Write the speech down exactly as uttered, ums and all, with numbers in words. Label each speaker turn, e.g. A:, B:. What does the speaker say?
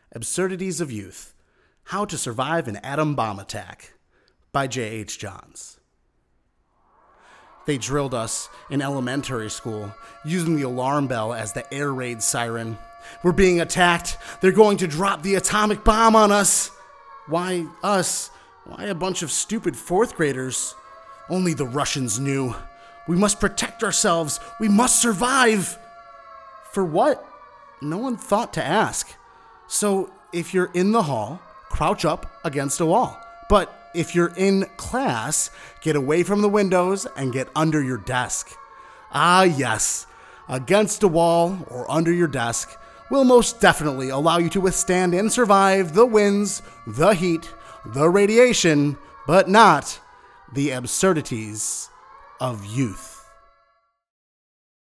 A: Absurdities of Youth: How to Survive an Atom Bomb Attack by J H. Johns. They drilled us in elementary school using the alarm bell as the air raid siren. We're being attacked. They're going to drop the atomic bomb on us. Why us? Why a bunch of stupid fourth graders? Only the Russians knew. We must protect ourselves. We must survive. For what? No one thought to ask. So if you're in the hall, crouch up against a wall. But if you're in class, get away from the windows and get under your desk. Ah, yes, against a wall or under your desk will most definitely allow you to withstand and survive the winds, the heat, the radiation, but not the absurdities of youth.